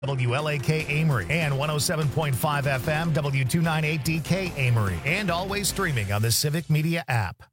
WLAK Amory and 107.5 FM W298DK Amory, and always streaming on the Civic Media app.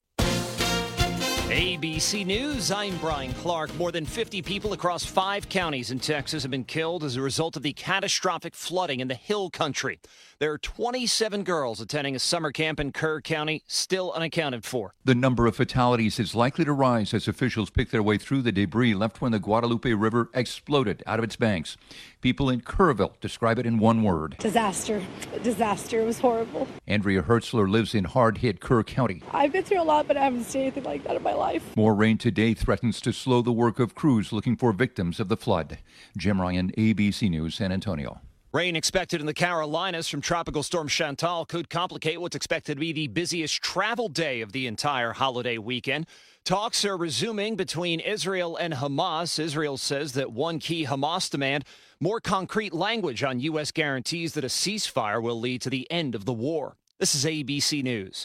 ABC News, I'm Brian Clark. More than 50 people across 5 counties in Texas have been killed as a result of the catastrophic flooding in the Hill Country. There are 27 girls attending a summer camp in Kerr County still unaccounted for. The number of fatalities is likely to rise as officials pick their way through the debris left when the Guadalupe River exploded out of its banks. People in Kerrville describe it in one word. Disaster. Disaster. It was horrible. Andrea Hertzler lives in hard-hit Kerr County. I've been through a lot, but I haven't seen anything like that in my life. More rain today threatens to slow the work of crews looking for victims of the flood. Jim Ryan, ABC News, San Antonio. Rain expected in the Carolinas from Tropical Storm Chantal could complicate what's expected to be the busiest travel day of the entire holiday weekend. Talks are resuming between Israel and Hamas. Israel says that one key Hamas demand, more concrete language on U.S. guarantees that a ceasefire will lead to the end of the war. This is ABC News.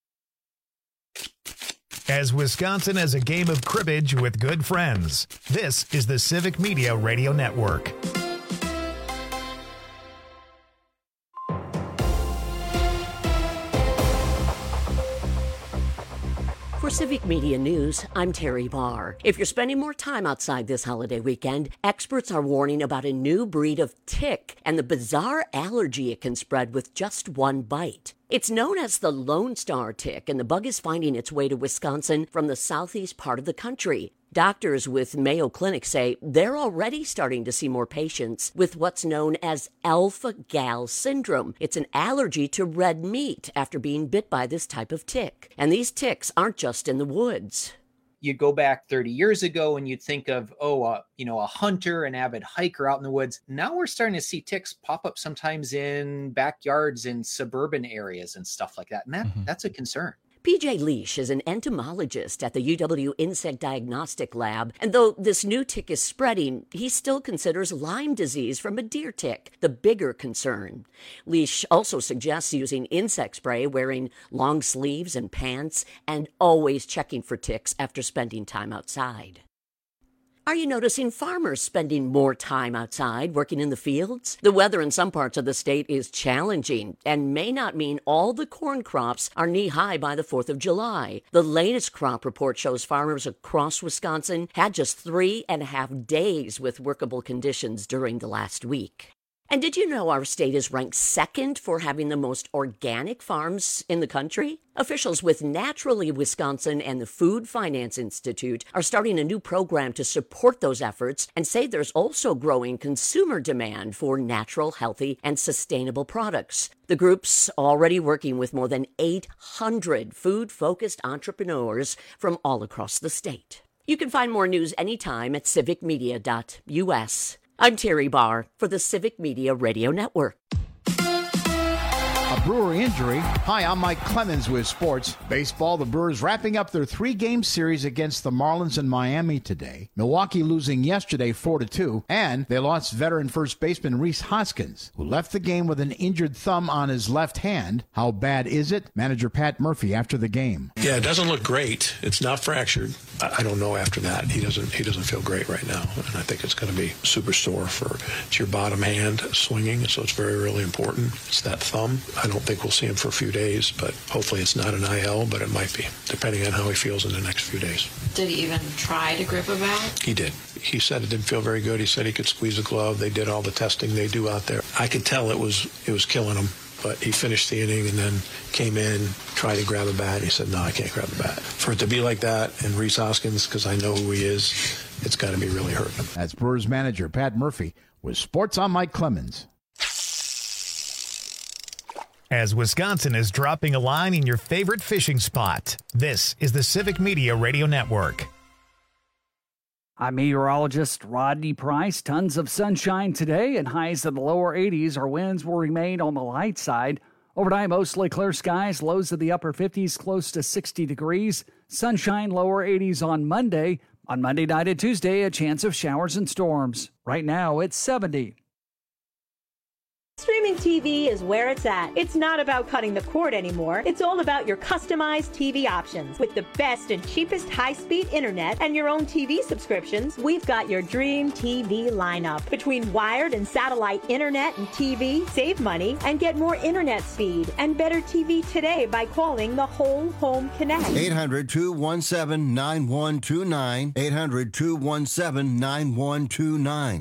As Wisconsin has a game of cribbage with good friends, this is the Civic Media Radio Network. For Civic Media News, I'm Terry Barr. If you're spending more time outside this holiday weekend, experts are warning about a new breed of tick and the bizarre allergy it can spread with just one bite. It's known as the Lone Star tick, and the bug is finding its way to Wisconsin from the southeast part of the country. Doctors with Mayo Clinic say they're already starting to see more patients with what's known as alpha-gal syndrome. It's an allergy to red meat after being bit by this type of tick. And these ticks aren't just in the woods. You go back 30 years ago and you'd think of, a hunter, an avid hiker out in the woods. Now we're starting to see ticks pop up sometimes in backyards in suburban areas and stuff like that. And that's a concern. PJ Leash is an entomologist at the UW Insect Diagnostic Lab, and though this new tick is spreading, he still considers Lyme disease from a deer tick the bigger concern. Leash also suggests using insect spray, wearing long sleeves and pants, and always checking for ticks after spending time outside. Are you noticing farmers spending more time outside working in the fields? The weather in some parts of the state is challenging and may not mean all the corn crops are knee-high by the 4th of July. The latest crop report shows farmers across Wisconsin had just 3.5 days with workable conditions during the last week. And did you know our state is ranked second for having the most organic farms in the country? Officials with Naturally Wisconsin and the Food Finance Institute are starting a new program to support those efforts and say there's also growing consumer demand for natural, healthy, and sustainable products. The group's already working with more than 800 food-focused entrepreneurs from all across the state. You can find more news anytime at civicmedia.us. I'm Terry Barr for the Civic Media Radio Network. A Brewer injury. Hi, I'm Mike Clemens with sports. Baseball, the Brewers wrapping up their 3-game series against the Marlins in Miami today. Milwaukee losing yesterday 4-2, and they lost veteran first baseman Rhys Hoskins, who left the game with an injured thumb on his left hand. How bad is it? Manager Pat Murphy after the game. Yeah, it doesn't look great. It's not fractured. I don't know after that. He doesn't feel great right now, and I think it's going to be super sore it's your bottom hand swinging, so it's very, really important. It's that thumb. I don't think we'll see him for a few days, but hopefully it's not an IL, but it might be, depending on how he feels in the next few days. Did he even try to grip a bat? He did. He said it didn't feel very good. He said he could squeeze a glove. They did all the testing they do out there. I could tell it was killing him, but he finished the inning and then came in, tried to grab a bat. He said, no, I can't grab a bat. For it to be like that, and Rhys Hoskins, because I know who he is, it's got to be really hurting him. That's Brewers manager Pat Murphy with Sports. I'm Mike Clemens. As Wisconsin is dropping a line in your favorite fishing spot, this is the Civic Media Radio Network. I'm meteorologist Rodney Price. Tons of sunshine today and highs in the lower 80s. Our winds will remain on the light side. Overnight, mostly clear skies, lows of the upper 50s, close to 60 degrees. Sunshine, lower 80s on Monday. On Monday night and Tuesday, a chance of showers and storms. Right now, it's 70. Streaming TV is where it's at. It's not about cutting the cord anymore. It's all about your customized TV options. With the best and cheapest high-speed internet and your own TV subscriptions, we've got your dream TV lineup. Between wired and satellite internet and TV, save money and get more internet speed and better TV today by calling the Whole Home Connect. 800-217-9129. 800-217-9129.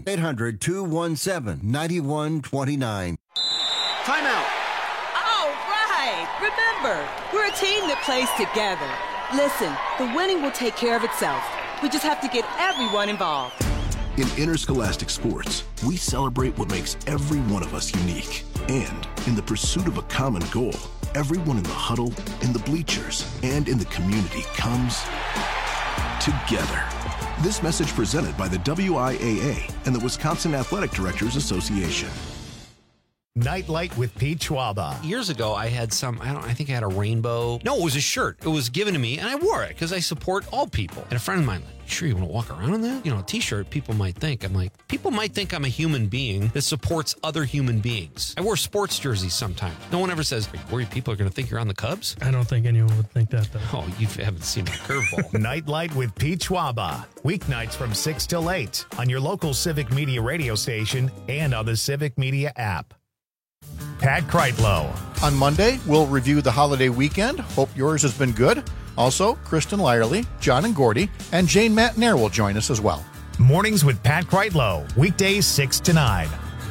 800-217-9129. Timeout. All right. Remember, we're a team that plays together. Listen, the winning will take care of itself. We just have to get everyone involved. In interscholastic sports, we celebrate what makes every one of us unique. And in the pursuit of a common goal, everyone in the huddle, in the bleachers, and in the community comes together. This message presented by the WIAA and the Wisconsin Athletic Directors Association. Nightlight with Pete Schwaba. Years ago, I had I think I had a rainbow. No, it was a shirt. It was given to me, and I wore it because I support all people. And a friend of mine, sure you want to walk around in that? You know, a t-shirt, people might think. I'm like, people might think I'm a human being that supports other human beings. I wear sports jerseys sometimes. No one ever says, are you worried people are going to think you're on the Cubs? I don't think anyone would think that, though. Oh, you haven't seen my curveball. Nightlight with Pete Schwaba. Weeknights from 6 till 8 on your local Civic Media radio station and on the Civic Media app. Pat Kreitlow. On Monday, we'll review the holiday weekend. Hope yours has been good. Also, Kristen Lyerly, John and Gordy, and Jane Matnair will join us as well. Mornings with Pat Kreitlow. Weekdays 6 to 9.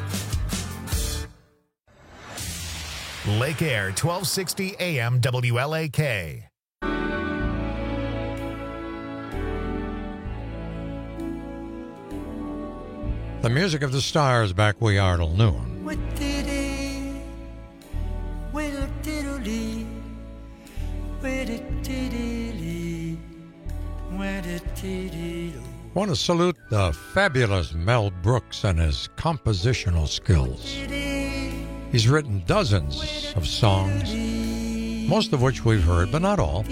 Lake Air, 1260 AM WLAK. The music of the stars back we are till noon. Want to salute the fabulous Mel Brooks and his compositional skills. He's written dozens of songs, most of which we've heard, but not all.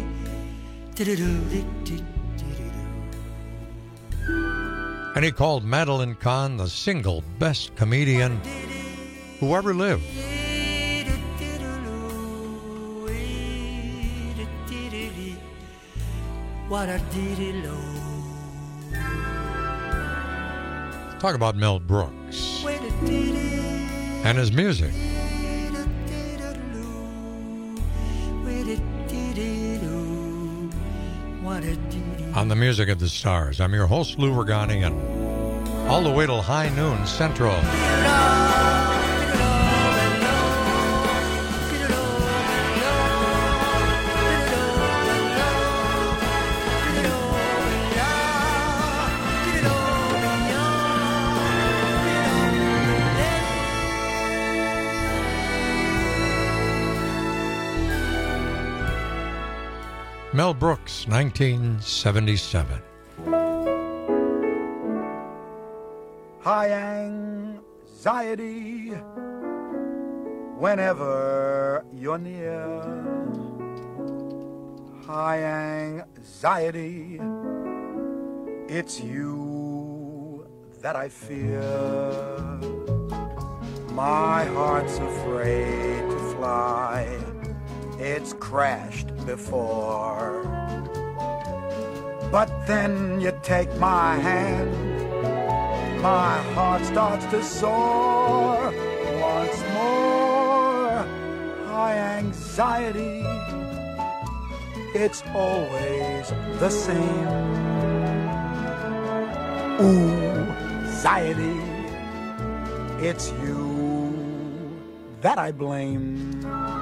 And he called Madeline Kahn the single best comedian who ever lived. Talk about Mel Brooks and his music. On the music of the stars, I'm your host, Lou Regani, and all the way till high noon Central. Mel Brooks, 1977. High anxiety whenever you're near. High anxiety, it's you that I fear. My heart's afraid to fly. It's crashed before. But then you take my hand, my heart starts to soar once more. High anxiety, it's always the same. Ooh-xiety, it's you that I blame.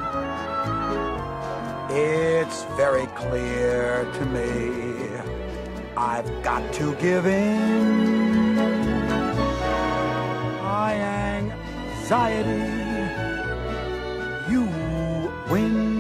It's very clear to me I've got to give in. High anxiety, you win.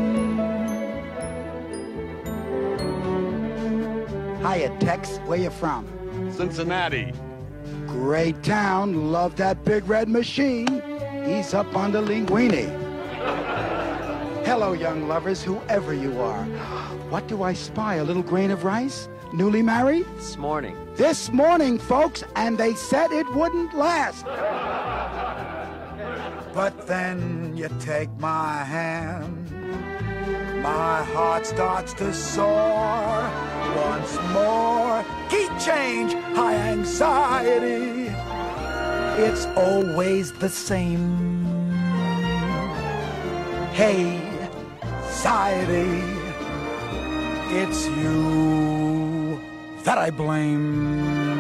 Hiya, Tex. Where you from? Cincinnati. Great town. Love that big red machine. Ease up on the linguine. Hello, young lovers, whoever you are. What do I spy? A little grain of rice? Newly married? This morning. This morning, folks, and they said it wouldn't last. But then you take my hand, my heart starts to soar once more. Key change, high anxiety, it's always the same. Hey, anxiety, it's you that I blame.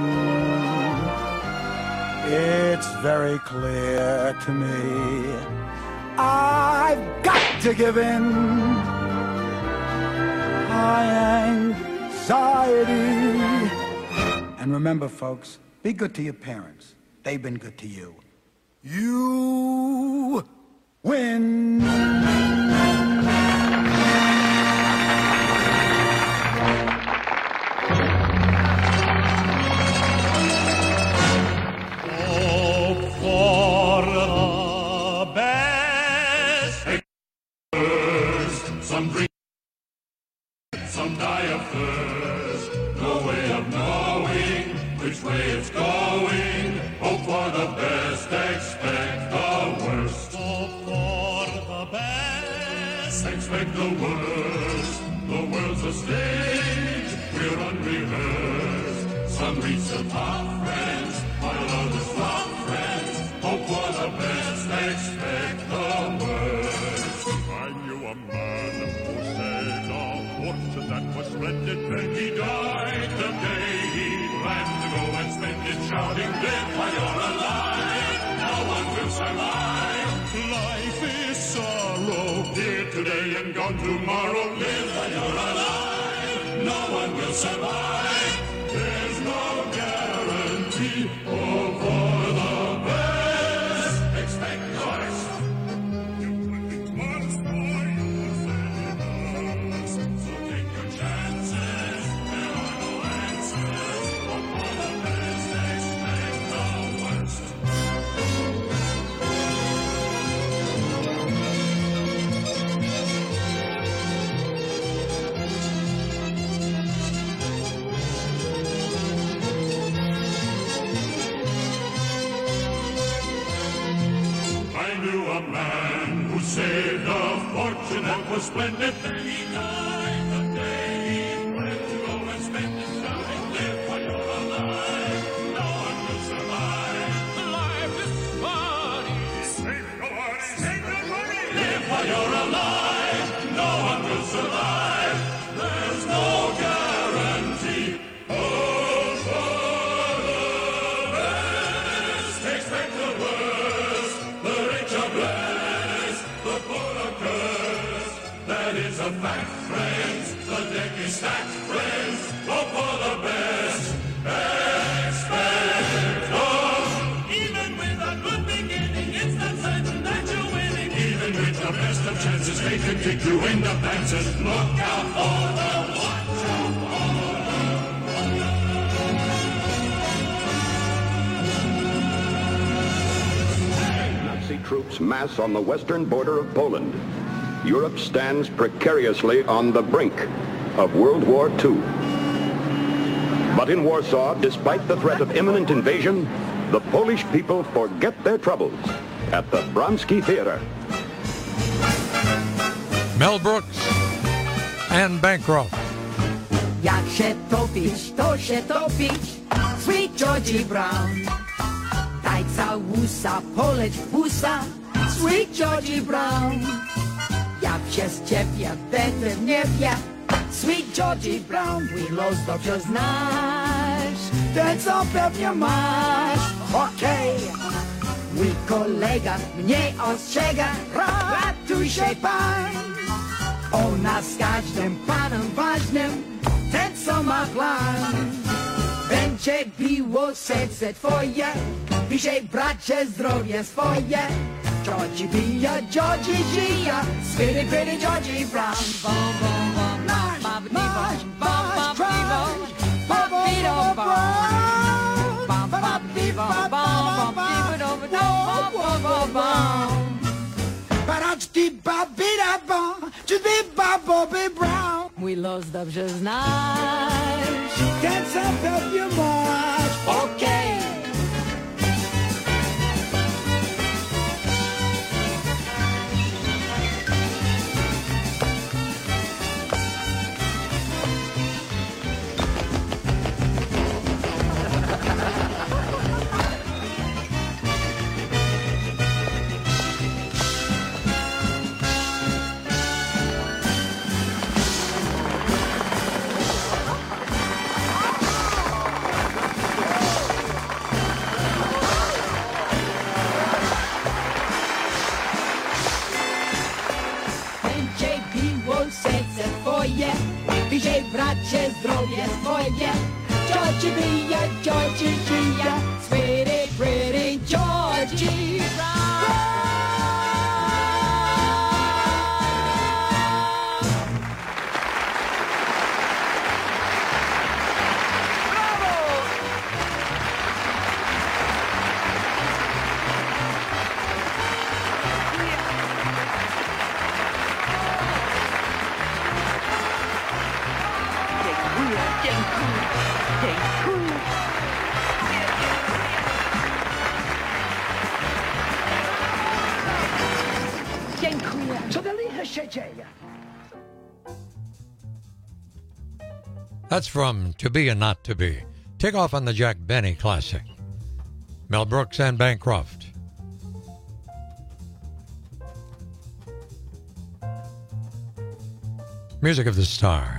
It's very clear to me I've got to give in. High anxiety. And remember, folks, be good to your parents. They've been good to you. You win. Some dream, some die of thirst. No way of knowing which way it's going. Hope for the best, expect the worst. Hope for the best, expect the worst. The world's a stage, we're unrehearsed. Some reach the top, friends, while others flop, friends. Hope for the best, expect the worst. I knew a man who said a fortune that was splendid. Then he died the day he planned to go and spend it, shouting, live while you're alive. No one will survive. Life is sorrow, here today and gone tomorrow. Live while you're alive. No one will survive. There's no guarantee. Hope for the best. Expect the worst. A man who saved a fortune that was splendid. Then he died the day he planned to go and spend it, shouting, live while you're alive. No one will survive. Life is funny. Save your money. Save your money. Live while you're alive. No one will survive. There's no guarantee. Hope for the best. Expect the worst. The rich are blessed, the poor are cursed. That is a fact, friends. The deck is stacked, friends. Hope for the best. Expect even with a good beginning, it's not certain that you're winning. Even with the best of chances, they can kick you in the pants. Look out for the watch out for Nazi troops mass on the western border of Poland. Europe stands precariously on the brink of World War II. But in Warsaw, despite the threat of imminent invasion, the Polish people forget their troubles at the Bronski Theater. Mel Brooks and Bancroft. Jak się topić, to się topić, Sweet Georgie Brown. Daj całusa, poleć busa, Sweet Georgie Brown. Jak się zciepia, wtedy nie wie, Sweet Georgie Brown. Mój los dobrze znasz, ten co pewnie masz. Okej, mój kolega mnie ostrzega, ratuj się pan. Ona z każdym panem ważnym, ten co ma plan. Będzie biło serce twoje, piszej bracie zdrowie swoje. Georgie bije, Georgie żyje, Switty pretty Georgie Brown. Bom, bom, bom, nasz, bom, bom, bom, bom, bom, bom. Baraczki, babida, bom, drzwi, Bobby Brown. Mój los dobrze znasz, ten co pewnie masz. Okej. Dziękuję. Co dalej się dzieje? That's from To Be and Not to Be. Take off on the Jack Benny Classic. Mel Brooks and Bancroft. Music of the Star.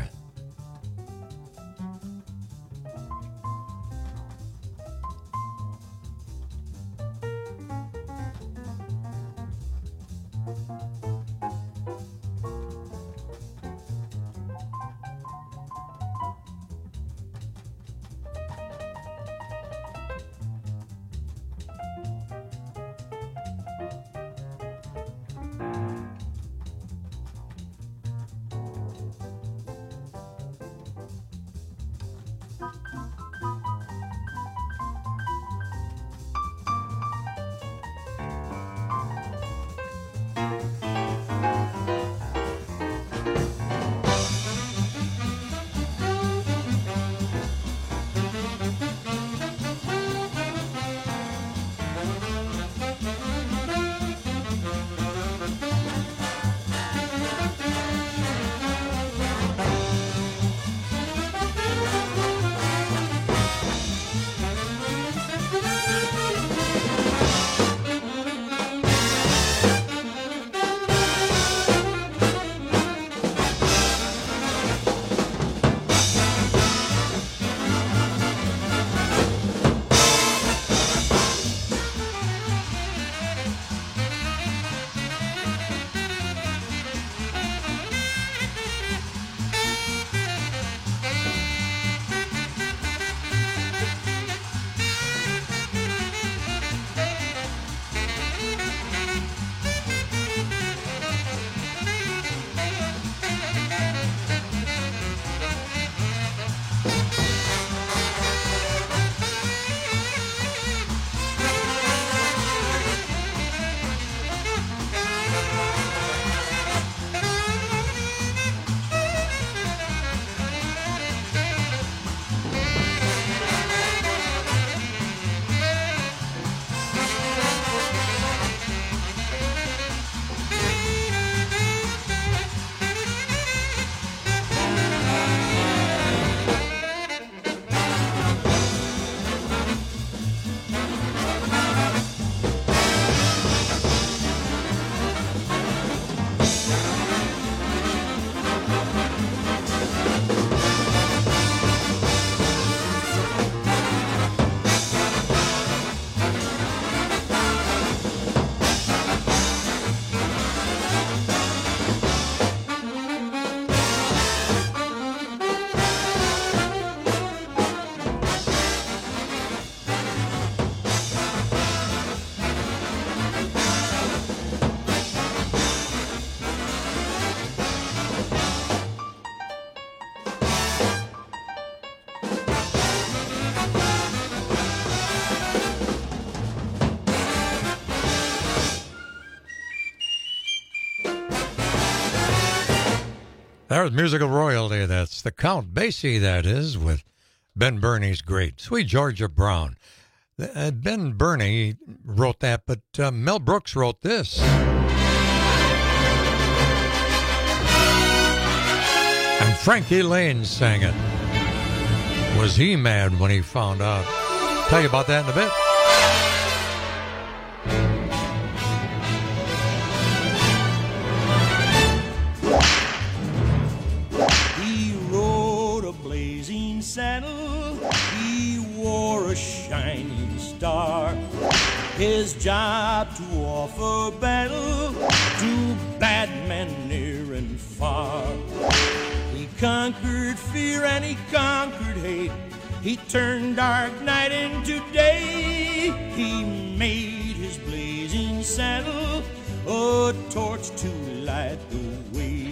There's musical royalty. That's the Count Basie, that is, with Ben Burney's great Sweet Georgia Brown. Ben Burney wrote that, but Mel Brooks wrote this. And Frankie Lane sang it. Was he mad when he found out? Tell you about that in a bit. Saddle, he wore a shining star. His job to offer battle to bad men near and far. He conquered fear and he conquered hate. He turned dark night into day. He made his blazing saddle a torch to light the way.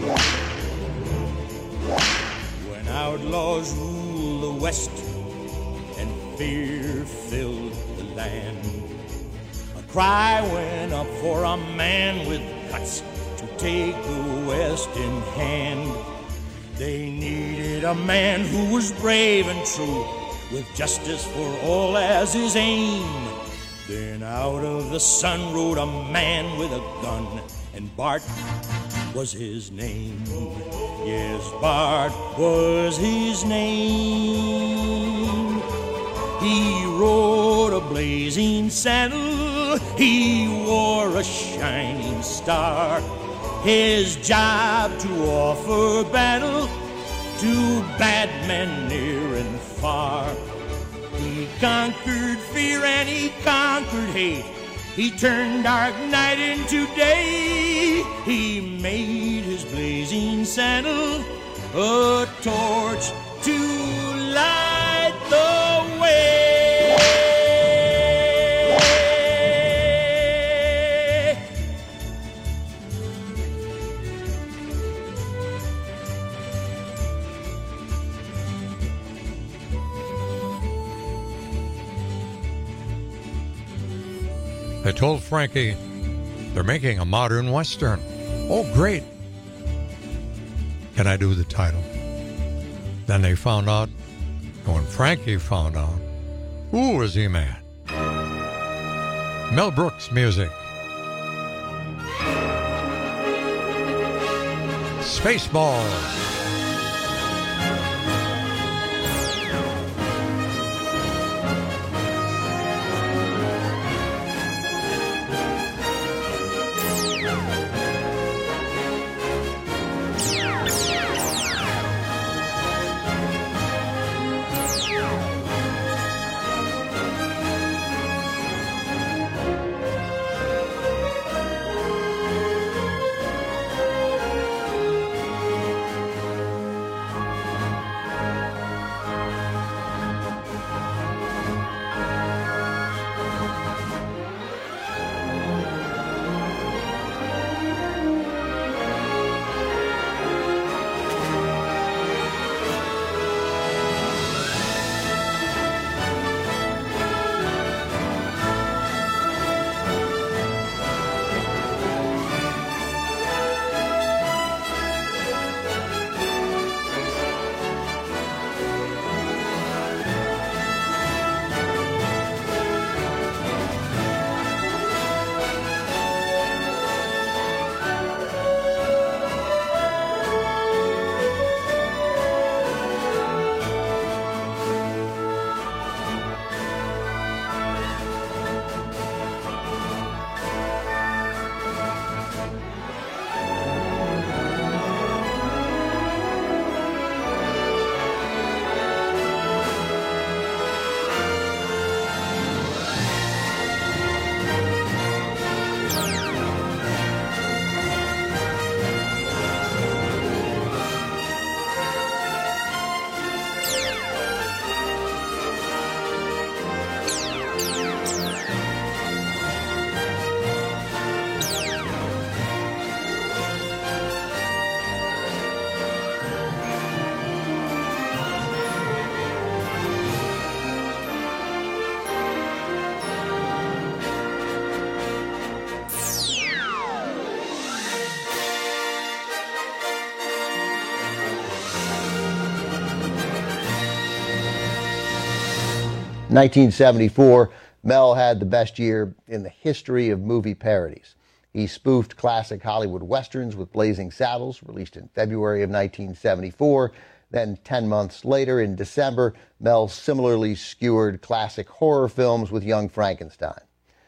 Outlaws rule the West, and fear filled the land. A cry went up for a man with guts to take the West in hand. They needed a man who was brave and true, with justice for all as his aim. Then out of the sun rode a man with a gun, and Bart was his name. Yes, Bart was his name. He rode a blazing saddle, he wore a shining star. His job to offer battle to bad men near and far. He conquered fear and he conquered hate. He turned dark night into day. He made his blazing saddle a torch to light the way. They told Frankie they're making a modern Western. Oh, great. Can I do the title? Then they found out, and when Frankie found out, ooh, was he mad. Mel Brooks music. Spaceballs. In 1974, Mel had the best year in the history of movie parodies. He spoofed classic Hollywood westerns with Blazing Saddles, released in February of 1974. Then 10 months later, in December, Mel similarly skewered classic horror films with Young Frankenstein.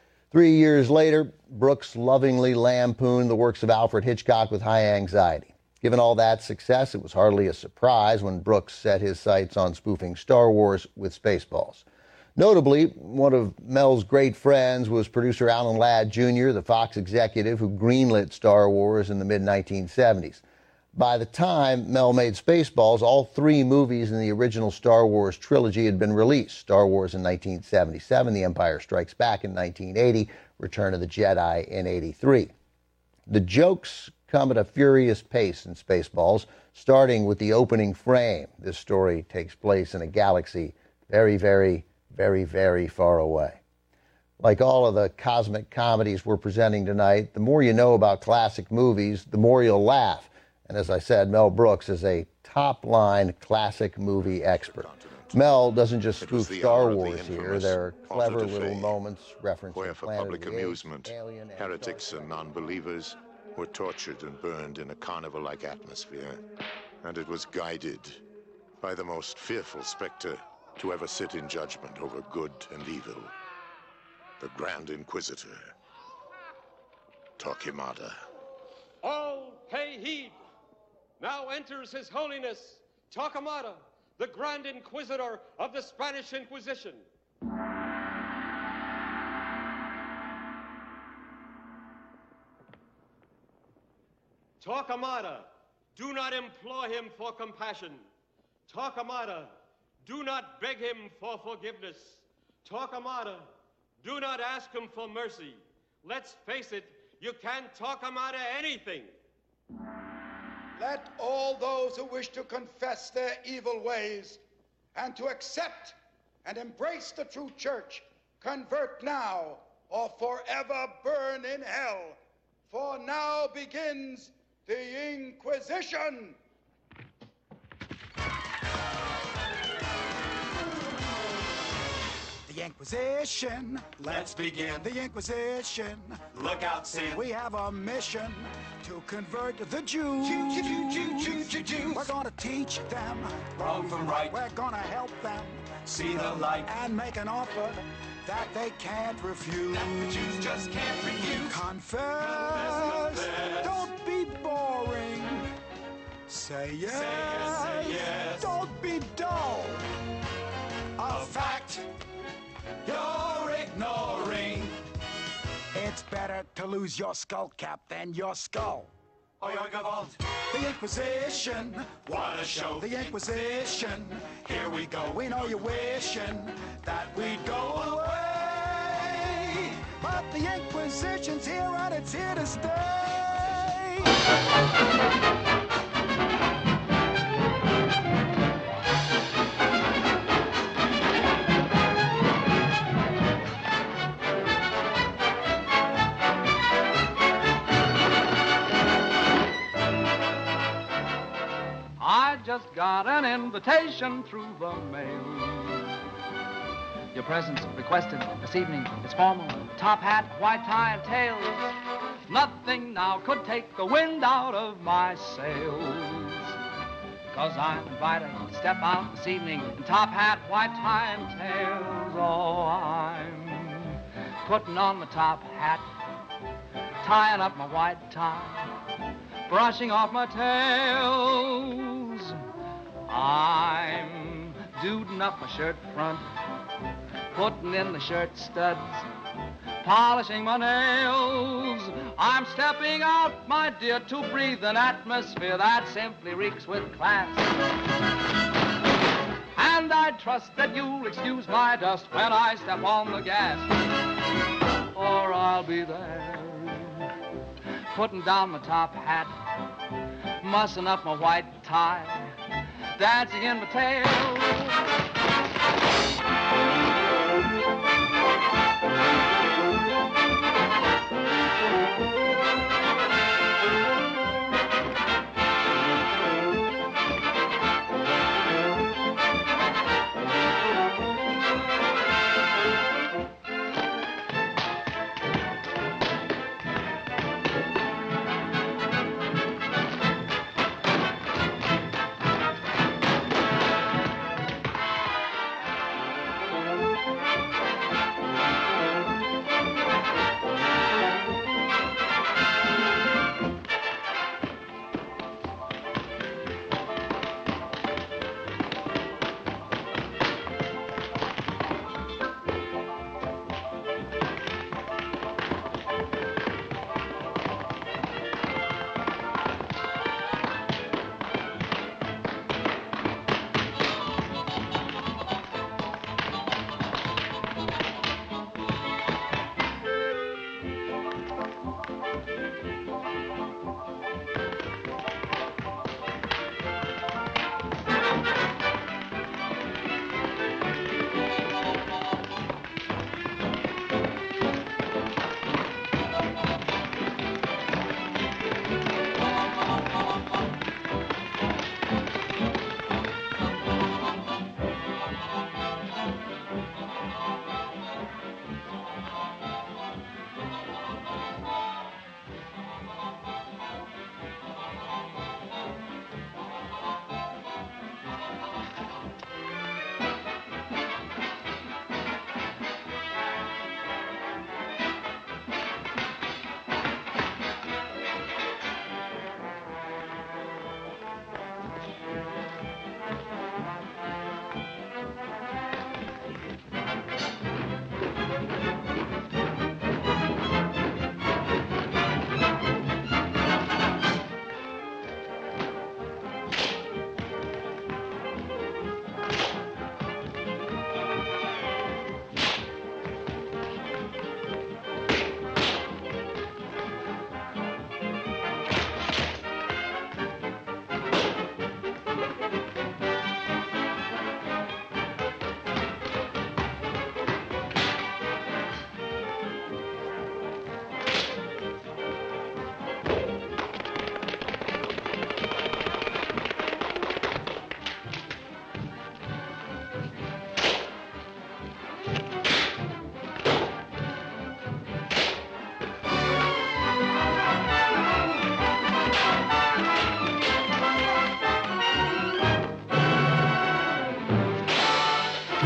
3 years later, Brooks lovingly lampooned the works of Alfred Hitchcock with High Anxiety. Given all that success, it was hardly a surprise when Brooks set his sights on spoofing Star Wars with Spaceballs. Notably, one of Mel's great friends was producer Alan Ladd Jr., the Fox executive who greenlit Star Wars in the mid-1970s. By the time Mel made Spaceballs, all three movies in the original Star Wars trilogy had been released. Star Wars in 1977, The Empire Strikes Back in 1980, Return of the Jedi in 83. The jokes come at a furious pace in Spaceballs, starting with the opening frame. This story takes place in a galaxy very, very, very, very far away. Like all of the cosmic comedies we're presenting tonight, the more you know about classic movies, the more you'll laugh. And as I said, Mel Brooks is a top-line classic movie expert. Mel doesn't just spoof Star Wars here. There are clever little moments referencing where for public amusement, heretics and non-believers were tortured and burned in a carnival-like atmosphere, and it was guided by the most fearful specter to ever sit in judgment over good and evil, the Grand Inquisitor, Torquemada. All pay heed. Now enters His Holiness Torquemada, the Grand Inquisitor of the Spanish Inquisition. Torquemada, do not implore him for compassion. Torquemada, do not beg him for forgiveness. Torquemada, do not ask him for mercy. Let's face it, you can't Torquemada anything. Let all those who wish to confess their evil ways and to accept and embrace the true church convert now or forever burn in hell. For now begins the Inquisition. The Inquisition. Let's begin. The Inquisition. Look out, sin. We have a mission to convert the Jews. Jews. We're gonna teach them wrong from right. We're gonna help them see the light and make an offer that they can't refuse. That the Jews just can't refuse. Confess. Don't be boring. Say yes. Say yes. Don't be dull. A fact you're ignoring. It's better to lose your skull cap than your skull. Oyoigavalt. The Inquisition. What a show. The Inquisition. Here we go. We know you're wishing that we'd go away. But the Inquisition's here and it's here to stay. I just got an invitation through the mail. Your presence requested this evening is formal. Top hat, white tie, and tails. Nothing now could take the wind out of my sails. Because I'm invited to step out this evening in top hat, white tie, and tails. Oh, I'm putting on my top hat, tying up my white tie, brushing off my tails. I'm duding up my shirt front, putting in the shirt studs, polishing my nails. I'm stepping out, my dear, to breathe an atmosphere that simply reeks with class. And I trust that you'll excuse my dust when I step on the gas, or I'll be there, putting down my top hat, mussing up my white tie, dancing in my tail.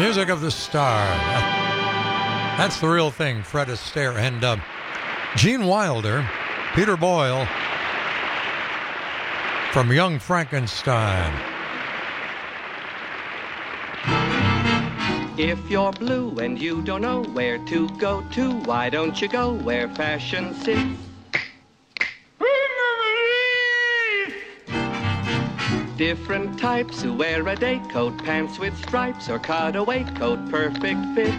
Music of the Star. That's the real thing, Fred Astaire. And Gene Wilder, Peter Boyle, from Young Frankenstein. If you're blue and you don't know where to go to, why don't you go where fashion sits? Different types who wear a day coat, pants with stripes, or cutaway coat, perfect fits.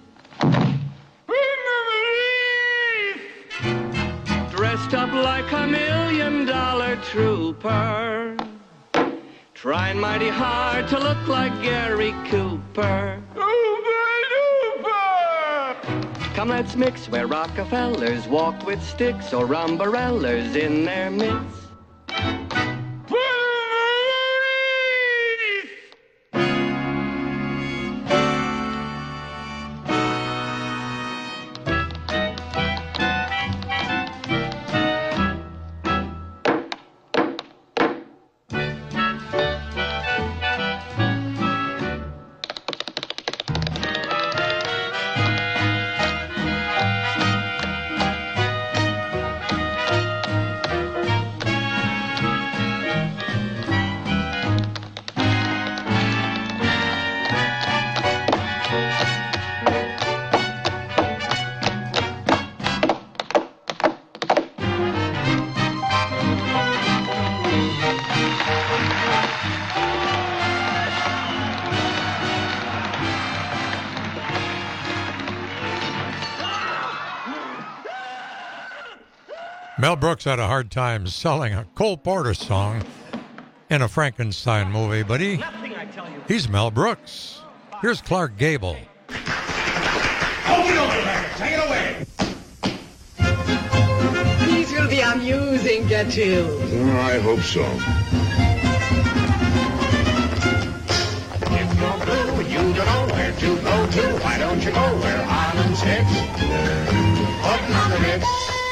Dressed up like $1 million trooper, trying mighty hard to look like Gary Cooper. Come, let's mix where Rockefellers walk with sticks or umbrellas in their midst. Mel Brooks had a hard time selling a Cole Porter song in a Frankenstein movie, but he's Mel Brooks. Here's Clark Gable. Hold it over there. Take it away. These will be amusing, Gertrude. I hope so. If you're blue and you don't know where to go to, why don't you go where Harlem sits? Putting on the Ritz.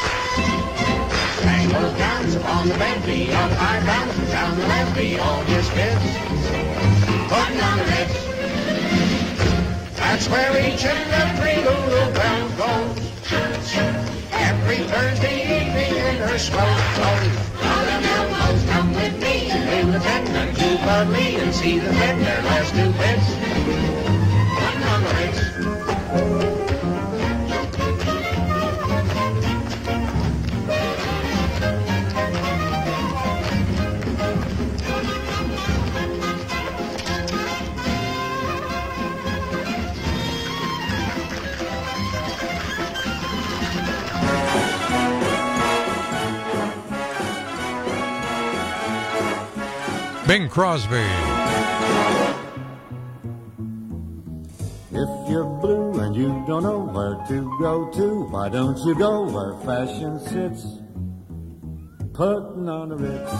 Tango dance upon the Bentley, up high bounces down the levee, all just fits. Putting on the Ritz. That's where each and every little girl goes. Every Thursday evening in her swell clothes. All them elbows come with me, in the tender to Budley and see the tender last 2 bits. Putting on the Ritz. Bing Crosby. If you're blue and you don't know where to go to, why don't you go where fashion sits? Putting on a Ritz.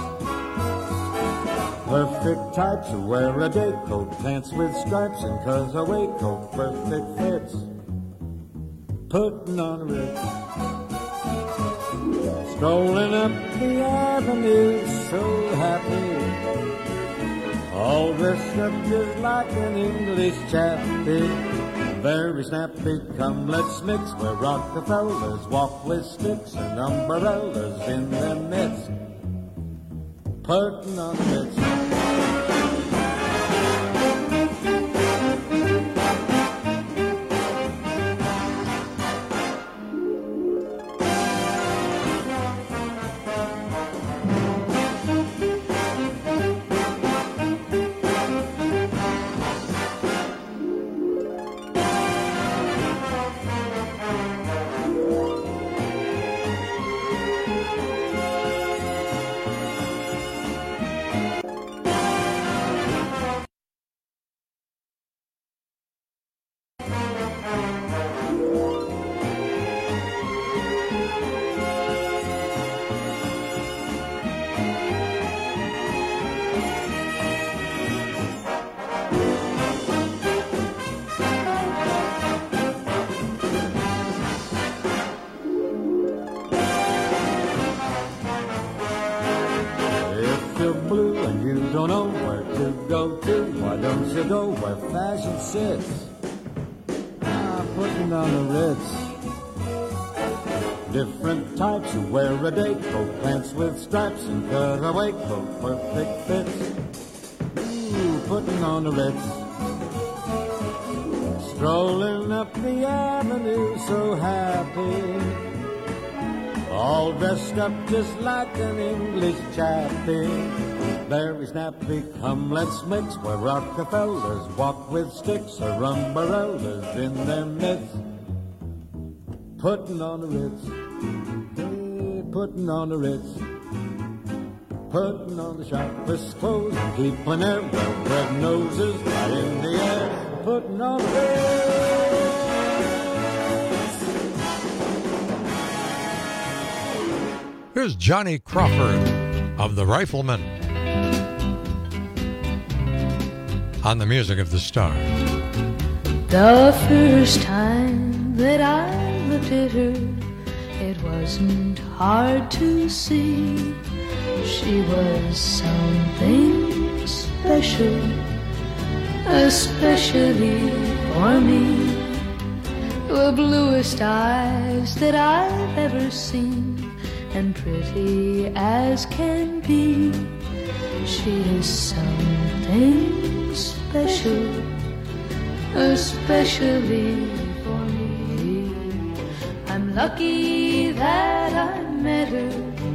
Perfect types who wear a day coat, pants with stripes, and cutaway coat, perfect fits. Putting on a Ritz. Strolling up the avenue, so happy, all dressed up just like an English chappie. Very snappy, come let's mix where Rockefellers walk with sticks and umbrellas in their midst. Putting on the Ritz. don't you know where fashion sits? Putting on the Ritz. Different types who wear a day coat, pants with stripes and cutaway coat, perfect fits. Ooh, putting on the Ritz. Strolling up the avenue so happy, all dressed up just like an English chappie. Very snappy, come let's mix, where Rockefellers walk with sticks or umbrellas in their midst. Putting on the Ritz, hey, putting on the Ritz. Putting on the sharpest clothes and keeping their well-bred noses right in the air. Putting on the Ritz. Here's Johnny Crawford of the Riflemen on the Music of the Stars. The first time that I looked at her, it wasn't hard to see. She was something special, especially for me. The bluest eyes that I've ever seen, and pretty as can be. She is something special, especially for me. I'm lucky that I met her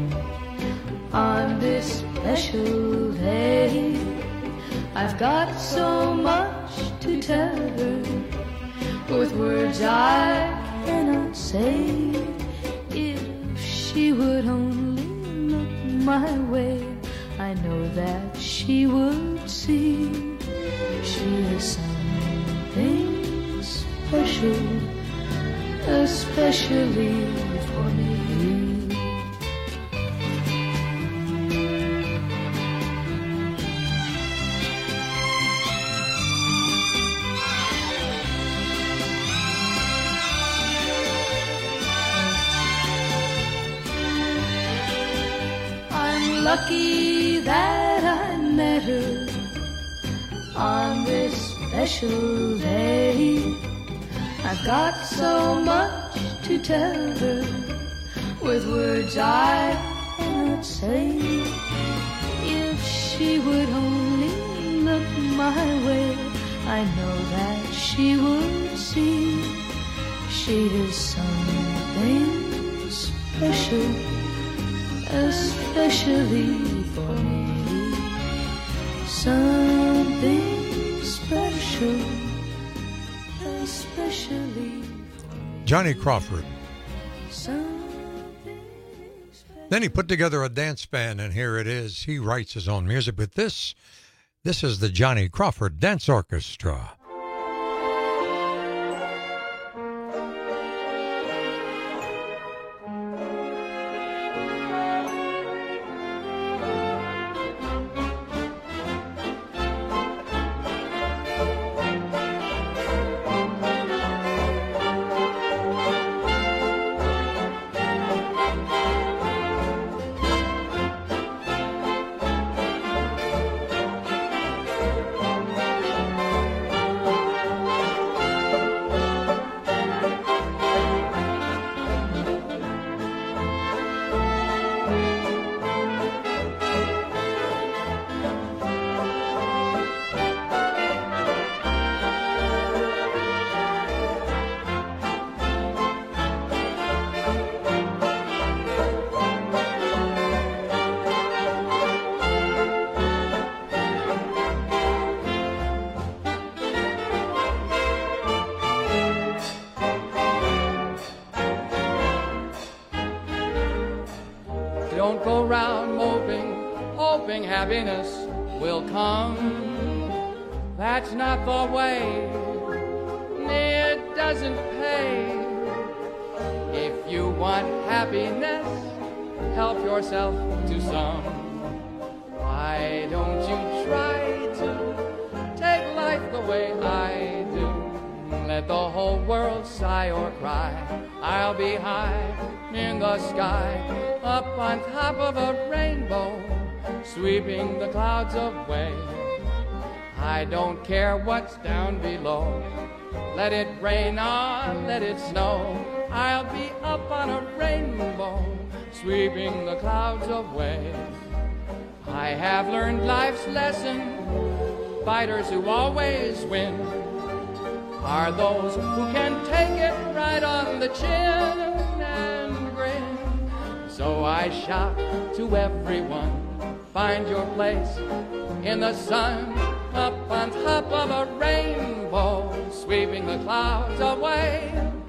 on this special day. I've got so much to tell her, with words I cannot say. If she would only look my way, I know that she would see. She is something special, especially for me. I'm lucky that I met her on this special day. I've got so much to tell her, with words I cannot say. If she would only look my way, I know that she would see. She is something special, especially for me. Something special, especially Johnny Crawford. Then he put together a dance band, and here it is. He writes his own music, but this is the Johnny Crawford Dance Orchestra. Don't go round moping, hoping happiness will come. That's not the way. It doesn't pay. If you want happiness, help yourself to some. Why don't you try to take life the way I do? Let the whole world sigh or cry. I'll be high in the sky, up on top of a rainbow, sweeping the clouds away. I don't care what's down below. Let it rain on, let it snow. I'll be up on a rainbow, sweeping the clouds away. I have learned life's lesson. Fighters who always win are those who can take it right on the chin and grin. So I shout to everyone, find your place in the sun, up on top of a rainbow, sweeping the clouds away.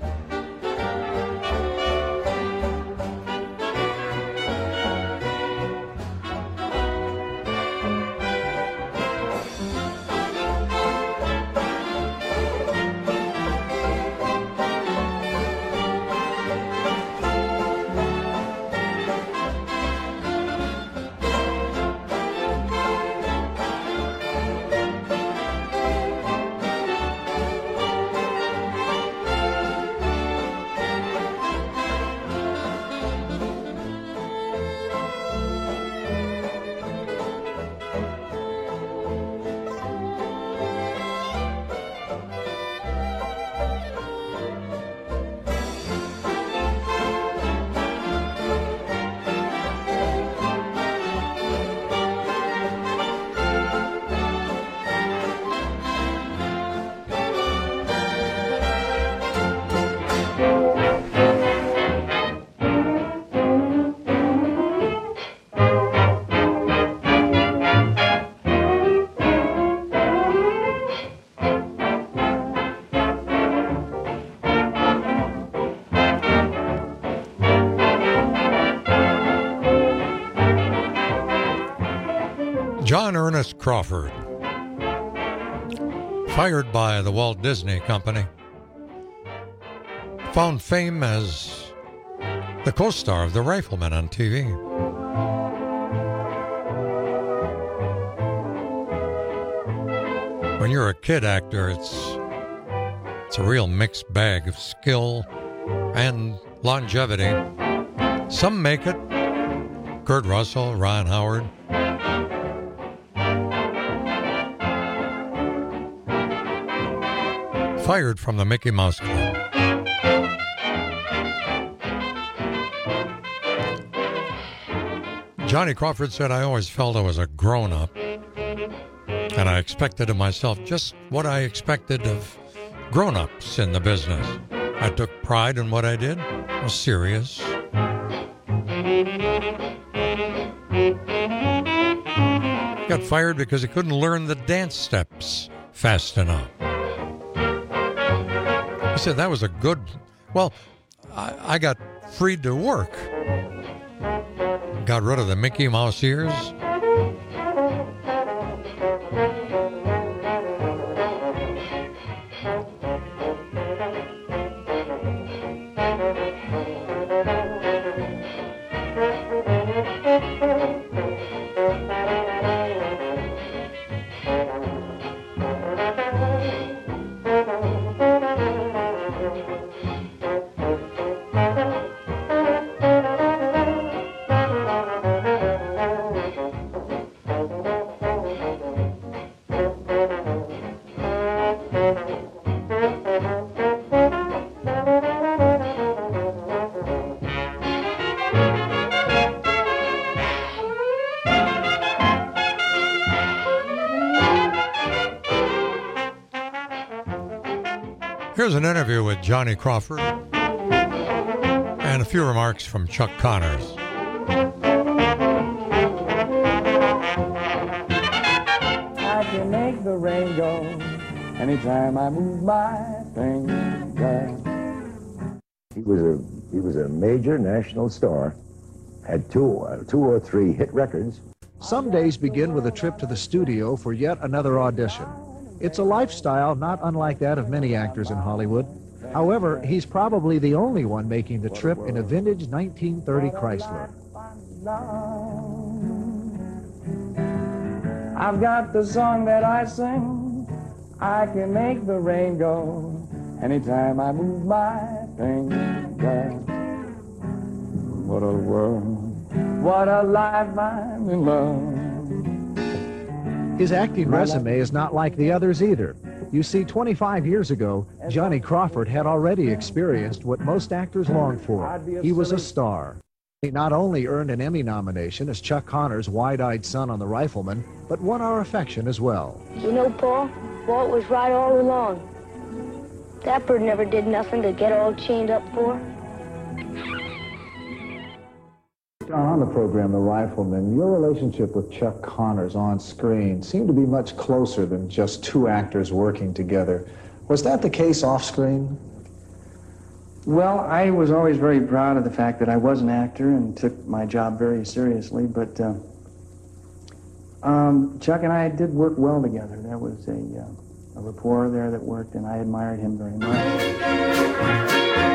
John Ernest Crawford, fired by the Walt Disney Company, found fame as the co-star of The Rifleman on TV. When you're a kid actor, it's a real mixed bag of skill and longevity. Some make it. Kurt Russell, Ron Howard. Fired from the Mickey Mouse Club. Johnny Crawford said, I always felt I was a grown-up, and I expected of myself just what I expected of grown-ups in the business. I took pride in what I did. I was serious. Got fired because he couldn't learn the dance steps fast enough. He said that was a good... Well, I got freed to work. Got rid of the Mickey Mouse ears. Here's an interview with Johnny Crawford and a few remarks from Chuck Connors. I can make the rain go anytime I move my finger. He was a major national star. Had two or three hit records. Some days begin with a trip to the studio for yet another audition. It's a lifestyle not unlike that of many actors in Hollywood. However, he's probably the only one making the trip in a vintage 1930 Chrysler. I've got the song that I sing. I can make the rain go anytime I move my finger. What a world, what a life, I'm in love. His acting resume is not like the others either. You see, 25 years ago, Johnny Crawford had already experienced what most actors long for. He was a star. He not only earned an Emmy nomination as Chuck Connor's wide-eyed son on The Rifleman, but won our affection as well. You know, Paul, Walt was right all along. That bird never did nothing to get all chained up for. On the program, The Rifleman, your relationship with Chuck Connors on screen seemed to be much closer than just two actors working together. Was that the case off screen? Well, I was always very proud of the fact that I was an actor and took my job very seriously, but Chuck and I did work well together. There was a rapport there that worked, and I admired him very much.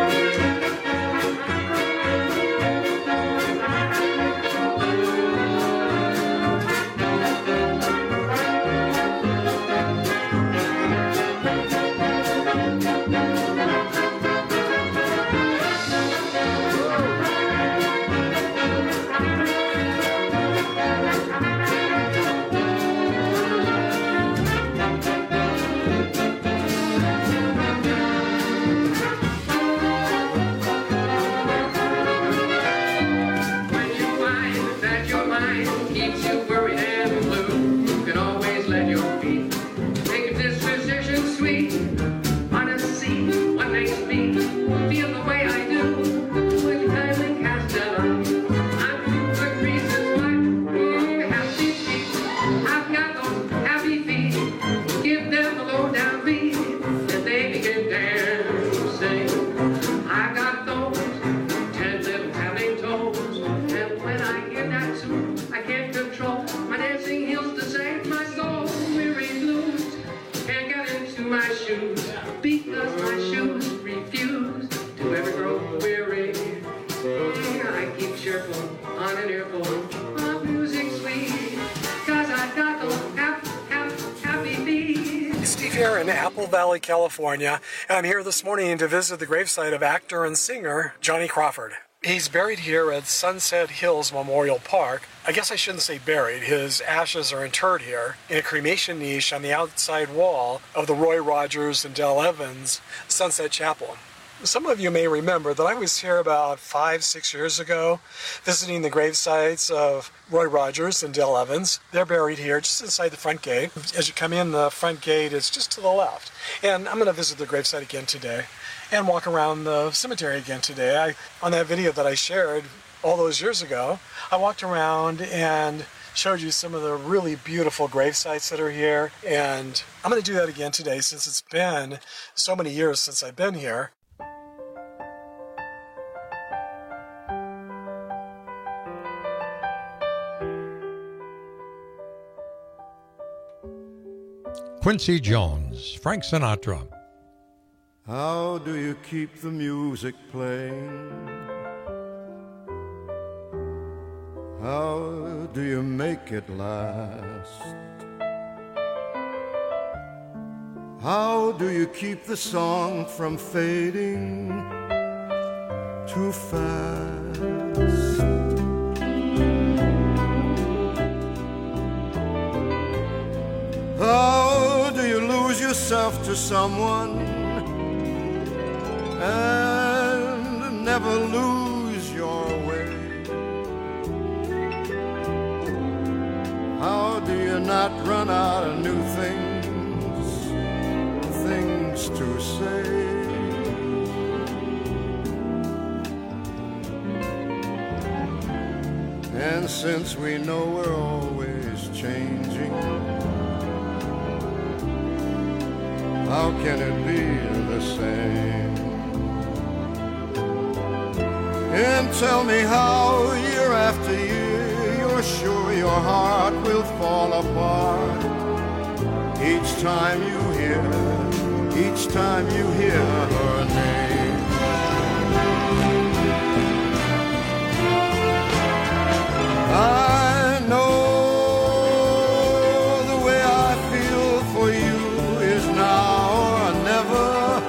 Valley, California, and I'm here this morning to visit the gravesite of actor and singer Johnny Crawford. He's buried here at Sunset Hills Memorial Park. I guess I shouldn't say buried. His ashes are interred here in a cremation niche on the outside wall of the Roy Rogers and Dell Evans Sunset Chapel. Some of you may remember that I was here about 5-6 years ago visiting the grave sites of Roy Rogers and Dell Evans. They're buried here just inside the front gate. As you come in, the front gate is just to the left. And I'm going to visit the gravesite again today and walk around the cemetery again today. On that video that I shared all those years ago, I walked around and showed you some of the really beautiful grave sites that are here. And I'm going to do that again today since it's been so many years since I've been here. Quincy Jones, Frank Sinatra. How do you keep the music playing? How do you make it last? How do you keep the song from fading too fast? How do you lose yourself to someone and never lose your way? How do you not run out of new things to say? And since we know we're always changing, how can it be the same? And tell me how year after year you're sure your heart will fall apart each time you hear her name. I know the way I feel for you is now or never.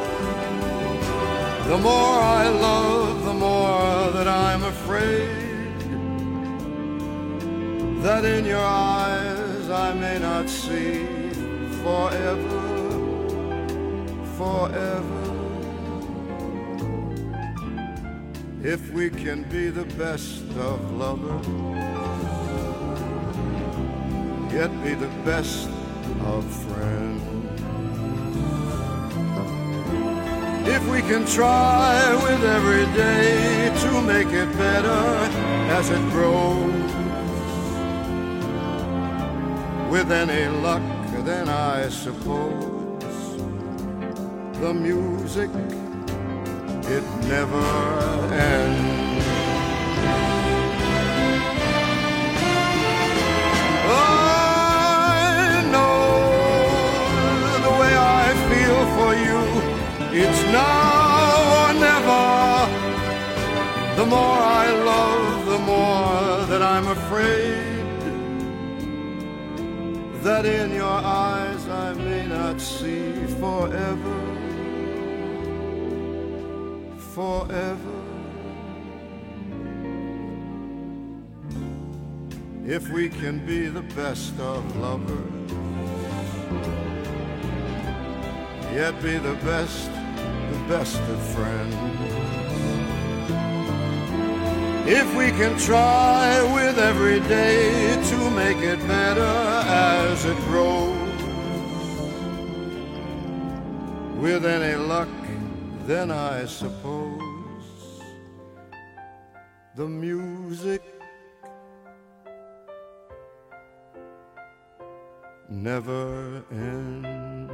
The more I love, the more that I'm afraid that in your eyes I may not see forever, forever. If we can be the best of lovers, yet be the best of friends. If we can try with every day to make it better as it grows, with any luck, then I suppose the music, it never ends. I know the way I feel for you, it's now or never. The more I love, the more that I'm afraid that in your eyes I may not see forever, forever. If we can be the best of lovers, yet be the best of friends. If we can try with every day to make it better as it grows, with any luck, then I suppose the music never ends.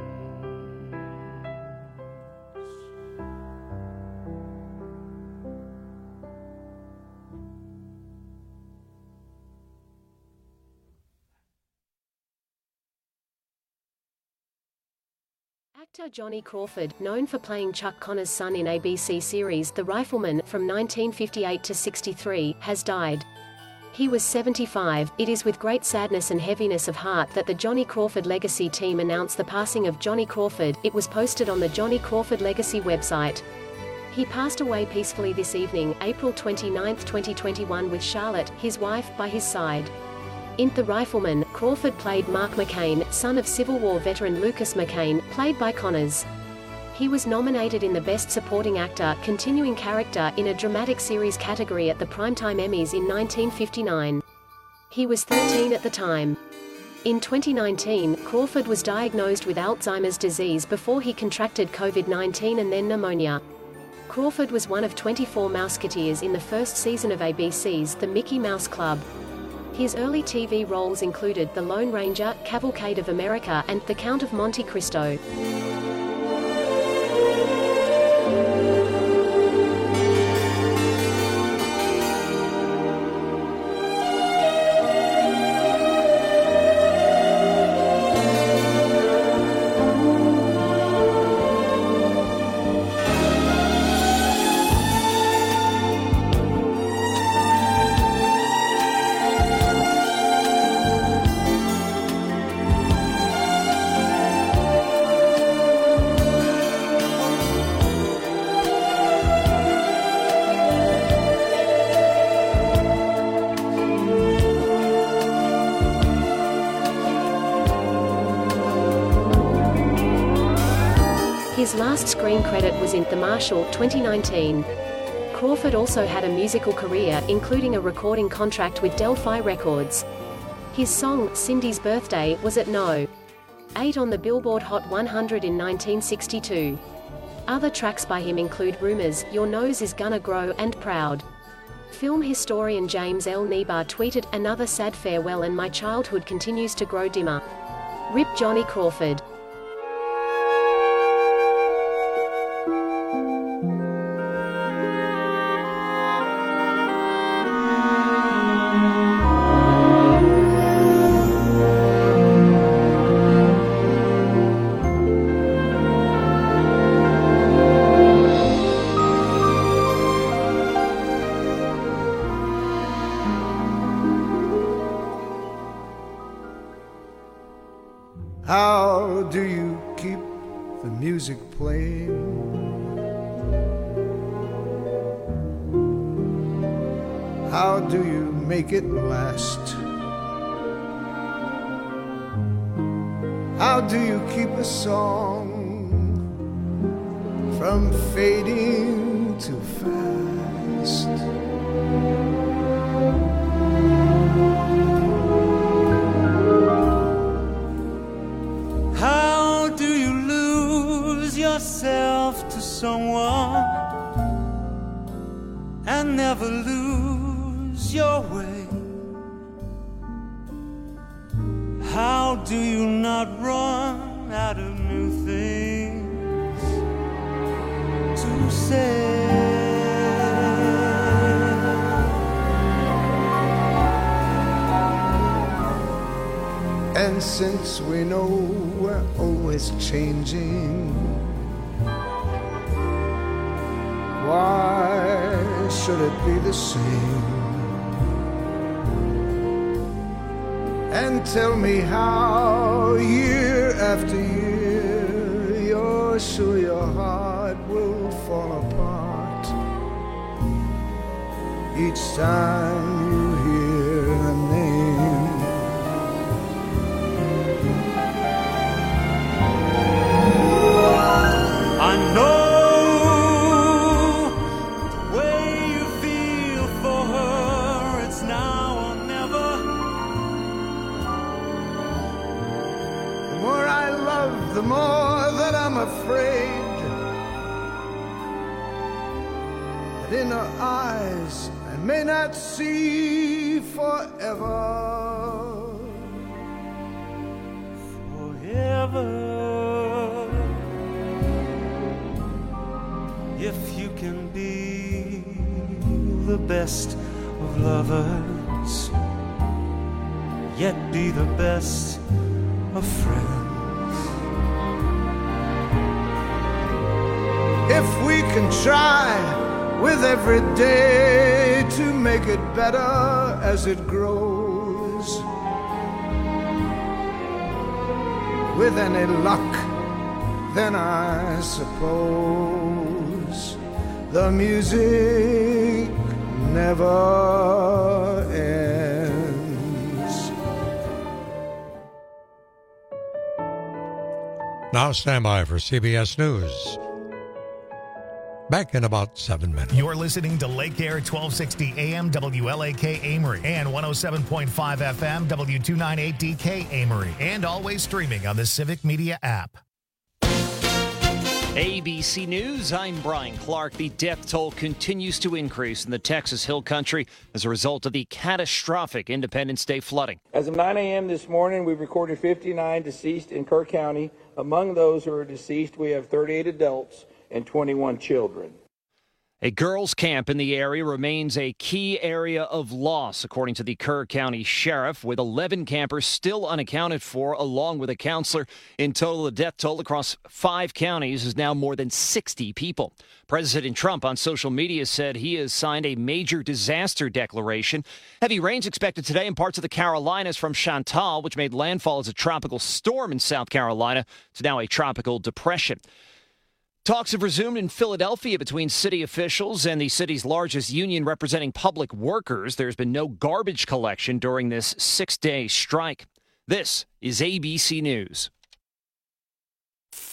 Actor Johnny Crawford, known for playing Chuck Connor's son in ABC series The Rifleman from 1958 to 63, has died. He was 75. It is with great sadness and heaviness of heart that the Johnny Crawford Legacy team announced the passing of Johnny Crawford. It was posted on the Johnny Crawford Legacy website. He passed away peacefully this evening, April 29, 2021, with Charlotte, his wife, by his side. In The Rifleman, Crawford played Mark McCain, son of Civil War veteran Lucas McCain, played by Connors. He was nominated in the Best Supporting Actor Continuing Character in a Dramatic Series category at the Primetime Emmys in 1959. He was 13 at the time. In 2019, Crawford was diagnosed with Alzheimer's disease before he contracted COVID-19 and then pneumonia. Crawford was one of 24 Mouseketeers in the first season of ABC's The Mickey Mouse Club. His early TV roles included The Lone Ranger, Cavalcade of America, and The Count of Monte Cristo. His last screen credit was in The Marshal, 2019. Crawford also had a musical career, including a recording contract with Delphi Records. His song, Cindy's Birthday, was at No. 8 on the Billboard Hot 100 in 1962. Other tracks by him include Rumors, Your Nose Is Gonna Grow, and Proud. Film historian James L. Nebar tweeted, "Another sad farewell and my childhood continues to grow dimmer. Rip Johnny Crawford." How do you keep the music playing? How do you make it last? How do you keep a song from fading too fast? How do you lose yourself to someone and never lose your way? How do you not run out of new things to say? And since we know we're always changing, why should it be the same? And tell me how, year after year, you're sure your heart will fall apart each time you hear a name. I know the way you feel for her, it's now or never. The more I love, the more that I'm afraid that in her eyes I may not see forever. Forever. If you can be the best of lovers, yet be the best of friends. If we can try with every day to make it better as it grows, with any luck, then I suppose the music never ends. Now stand by for CBS News. Back in about 7 minutes. You're listening to Lake Air 1260 AM WLAK Amory and 107.5 FM W298DK Amory, and always streaming on the Civic Media app. ABC News, I'm Brian Clark. The death toll continues to increase in the Texas Hill Country as a result of the catastrophic Independence Day flooding. As of 9 a.m. this morning, we recorded 59 deceased in Kerr County. Among those who are deceased, we have 38 adults and 21 children. A girls' camp in the area remains a key area of loss, according to the Kerr County Sheriff, with 11 campers still unaccounted for, along with a counselor. In total, the death toll across 5 counties is now more than 60 people. President Trump on social media said he has signed a major disaster declaration. Heavy rains expected today in parts of the Carolinas from Chantal, which made landfall as a tropical storm in South Carolina, to now a tropical depression. Talks have resumed in Philadelphia between city officials and the city's largest union representing public workers. There's been no garbage collection during this 6-day strike. This is ABC News.